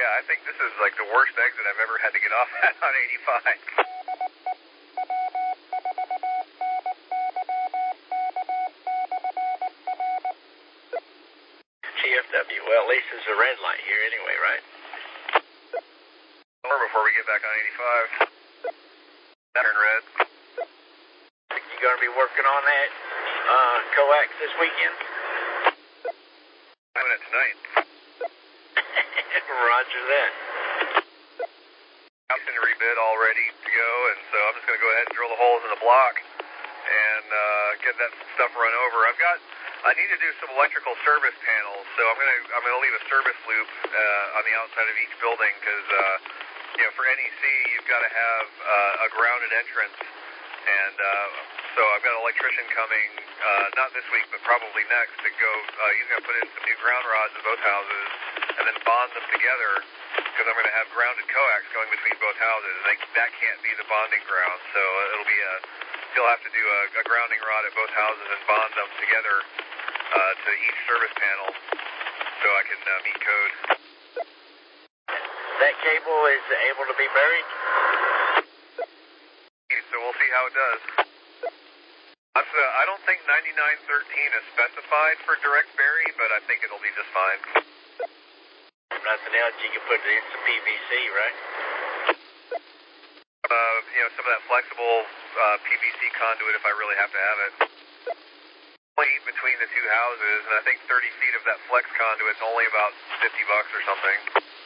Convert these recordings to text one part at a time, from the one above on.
Yeah, I think this is like the worst exit I've ever had to get off at on 85. TFW, well, at least there's a red light here anyway, right? Or before we get back on 85. Turn red. You going to be working on that coax this weekend? Doing it tonight. Roger that. I'm in rebid all ready to go, and so I'm just going to go ahead and drill the holes in the block and get that stuff run over. I need to do some electrical service panels, so I'm gonna leave a service loop on the outside of each building because for NEC you've got to have a grounded entrance, and so I've got an electrician coming not this week but probably next to go. He's gonna put in some new ground rods in both houses and then bond them together because I'm gonna have grounded coax going between both houses, and that can't be the bonding ground, so it'll be he'll have to do a grounding rod at both houses and bond them together to each service panel so I can meet code. That cable is able to be buried? So we'll see how it does. I don't think 9913 is specified for direct bury, but I think it'll be just fine. Nothing else, you can put it in some PVC, right? Some of that flexible PVC conduit if I really have to have it. Between the two houses, and I think 30 feet of that flex conduit's only about $50 or something.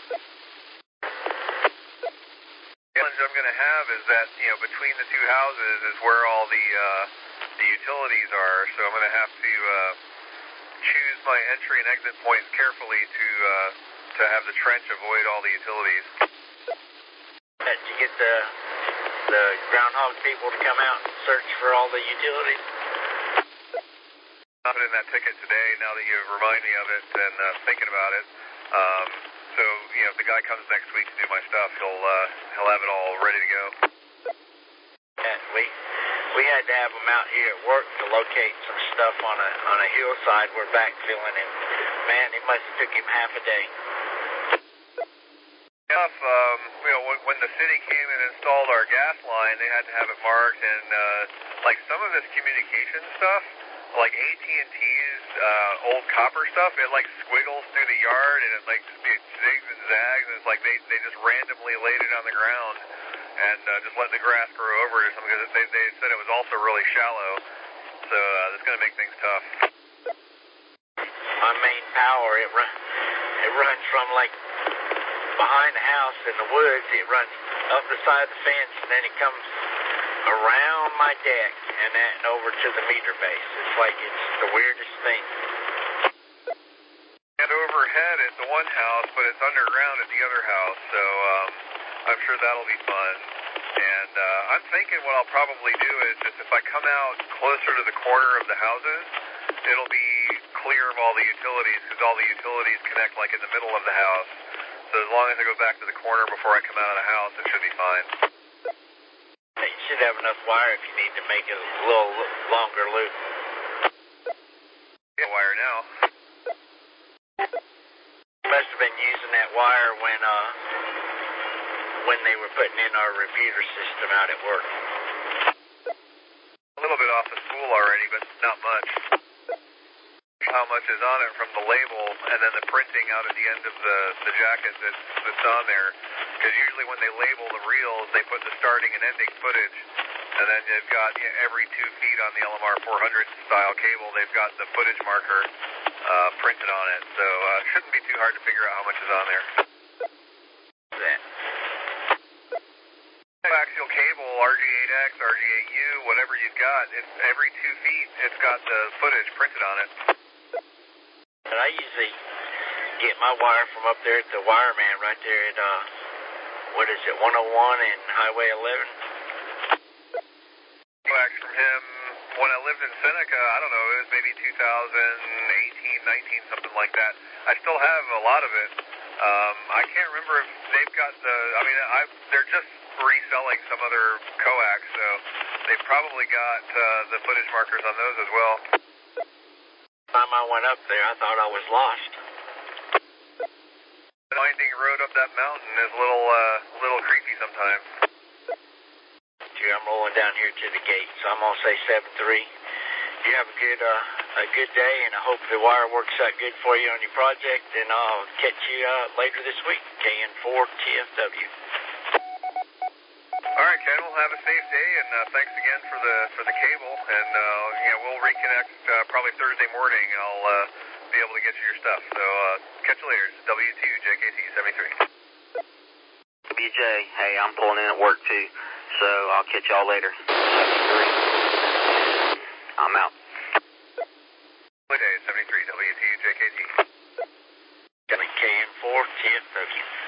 The challenge I'm going to have is that, between the two houses is where all the utilities are, so I'm going to have to choose my entry and exit points carefully to have the trench avoid all the utilities. Did you get the groundhog people to come out and search for all the utilities? I put in that ticket today now that you remind me of it and thinking about it. So, if the guy comes next week to do my stuff, he'll have it all ready to go. Yeah, we had to have him out here at work to locate some stuff on a hillside we're backfilling, and man, it must have took him half a day. When the city came and installed our gas line, they had to have it marked, and some of this communication stuff, like AT&T's old copper stuff, it squiggles through the yard and it zigs and zags, and it's like they just randomly laid it on the ground and just let the grass grow over it or something, because they said it was also really shallow, so that's going to make things tough. My main power, it runs from behind the house in the woods, it runs up the side of the fence, and then it comes around my deck and over to the meter base. It's the weirdest thing. And overhead at the one house, but it's underground at the other house, so I'm sure that'll be fun. And I'm thinking what I'll probably do is just if I come out closer to the corner of the houses, it'll be clear of all the utilities, because all the utilities connect in the middle of the house. So as long as I go back to the corner before I come out of the house, it should be fine. You should have enough wire if you need to make a little longer loop. Yeah, wire now. You must have been using that wire when they were putting in our repeater system out at work. A little bit off the spool already, but not much. How much is on it from the label, and then the printing out at the end of the jacket that's on there. Because usually when they label the reels, they put the starting and ending footage, and then they've got every 2 feet on the LMR 400 style cable, they've got the footage marker printed on it. So it shouldn't be too hard to figure out how much is on there. Axial cable, RG8X, RG8U, whatever you've got, it's every 2 feet, it's got the footage printed on it. But I usually get my wire from up there at the wireman right there at, 101 and Highway 11. Wax from him, when I lived in Seneca, I don't know, it was maybe 2018, 19, something like that. I still have a lot of it. I can't remember if they've got they're just reselling some other coax, so they've probably got the footage markers on those as well. Time I went up there, I thought I was lost. Winding road up that mountain is a little creepy sometimes. I'm rolling down here to the gate, so I'm gonna say 7-3. You have a good day, and I hope the wire works out good for you on your project, and I'll catch you later this week. KN4 TFW. All right, Ken. We'll have a safe day, and thanks again for the cable. And we'll reconnect probably Thursday morning. I'll be able to get you your stuff. So catch you later. W2 JKT 73. BJ, hey, I'm pulling in at work too, so I'll catch y'all later. 73. I'm out. Good day, 73 W2 JKT. KN4 TFW.